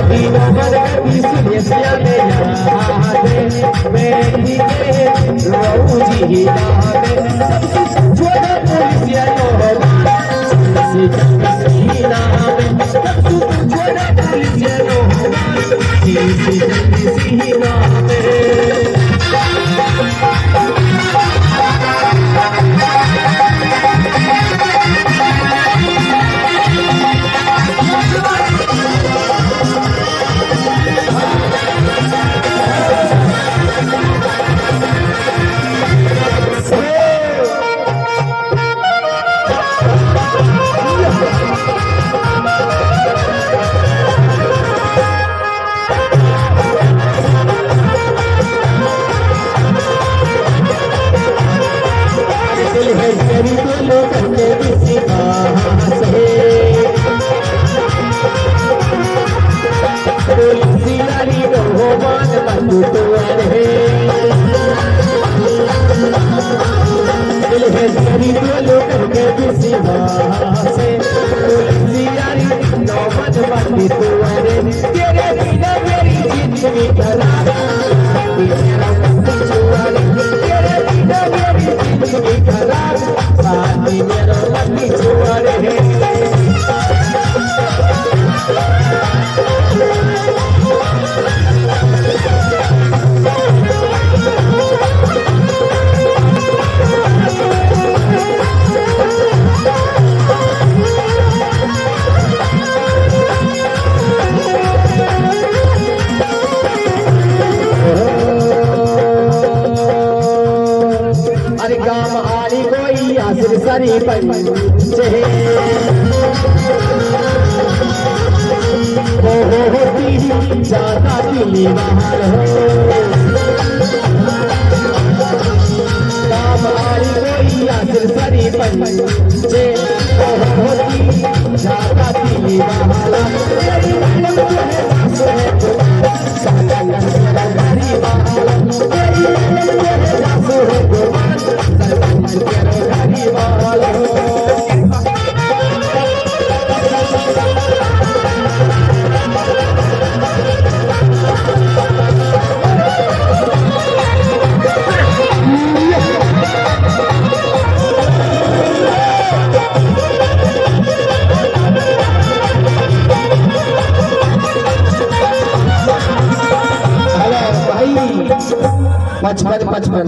तीनों बरगदी सुलेसिया में यादे बेटी के रोजी यादे जोड़ा पुलिसिया नो सीना में जोड़ा पुलिसिया नो सीना में सरी पंचे होती ज्यादा दिली बाहर हो काम आई कोई आसिर सरी पंचे होती ज्यादा दिली बाहर बचपन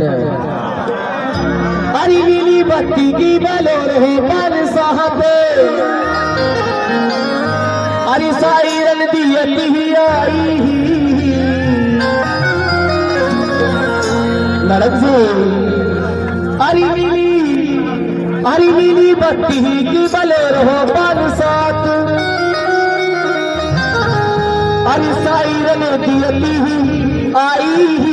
हरी नीली बत्ती की बलो रहे पर साहब हरी साई रन दी ही आई लड़क से हरी नीली बत्ती की बलो रहो पर साथ हरी साई रन दी ही आई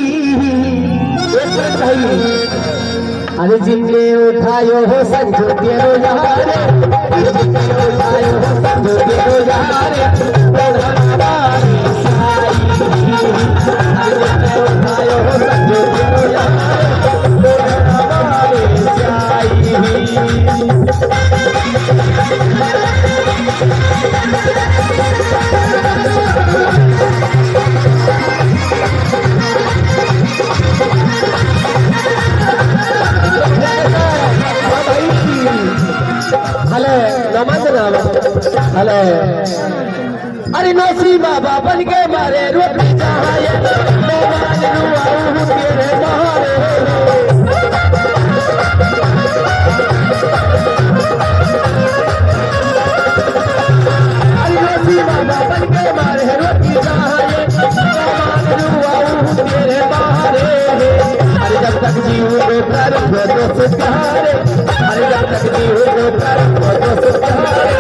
अरे जिनके उठायो हो संजो तेरो यारे जिनके उठायो हो संजो तेरो यारे हमारी साई जिनके उठायो हो संजो तेरो यारे हमारी साई हेलो अरे नौसी बाबा बन के मारे रोटी चाहे तेरे मारे अरे नौसी बाबा बन के मारे रोटी चाहे तेरे मारे अरे जब तक जीव कर दोस्त सहारे अरे जब तक जीव कर दोस्त सहारे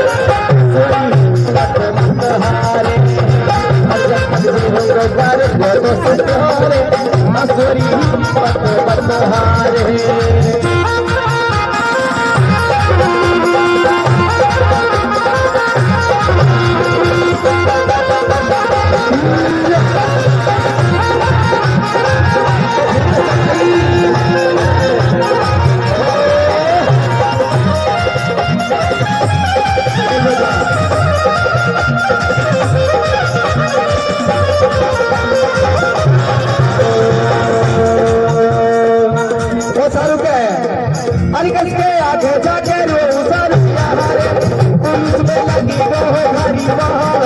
मसूरी पत हारे अरे कसके आगे जाके रो सारुया रे पुलिस में लगी वो घरी वहाँ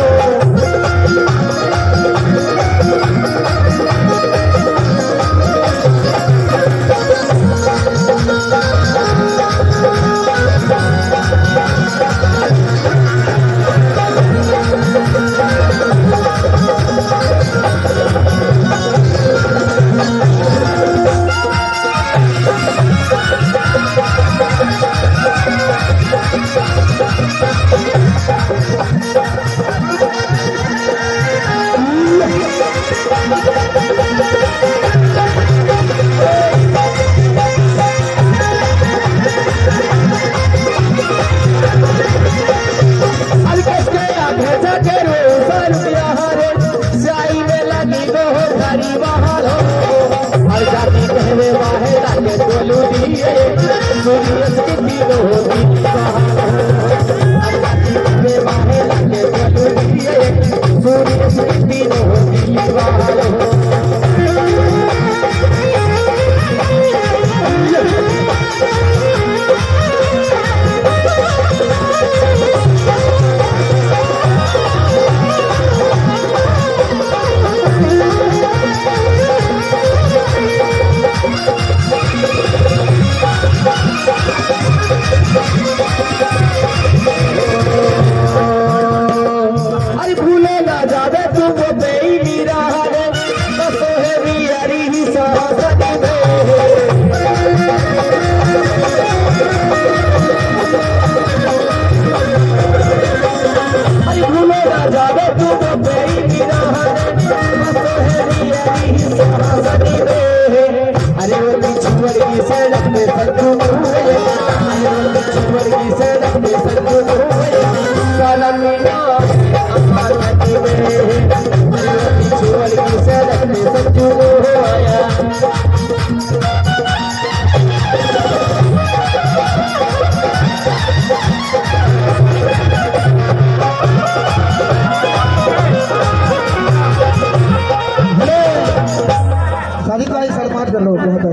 कर लो बहुत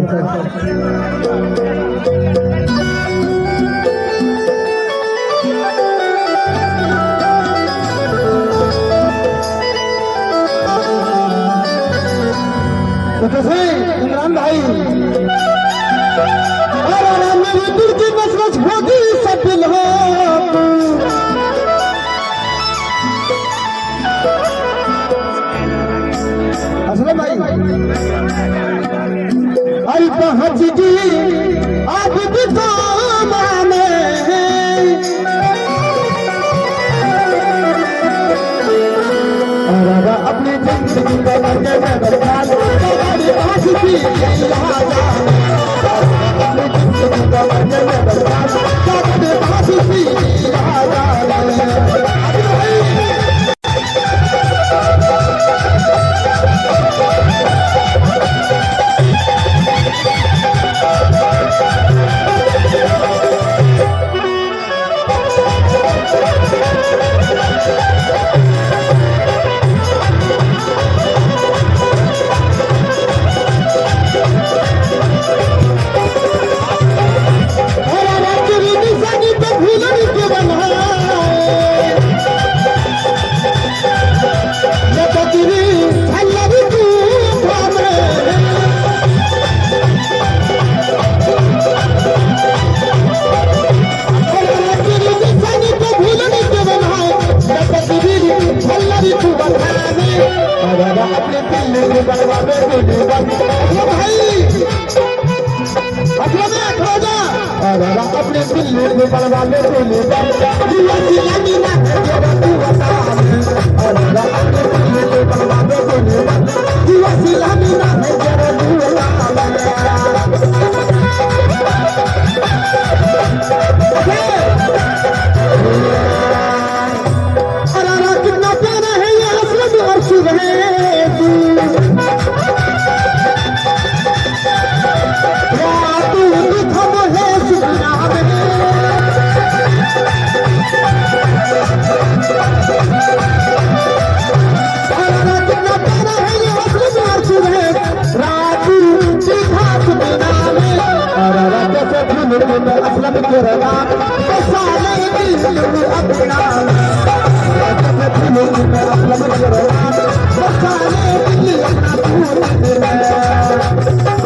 अच्छा इमरान भाई दिल की मसरत होगी सब असलम भाई आई पहुंच गई अब माने अपने जिंदगी का बर्बाद पहुंच गई अपने जिंदगी का बर्बाद पहुंच गई अपने दिल में बलवा ले कितना प्यारा है ये हसरत और सुबह कितना प्यारा है ये हसरत और सुबह दिल में असलम करना बसाने दिल अपना दिल में असलम करना बसाने दिल अपना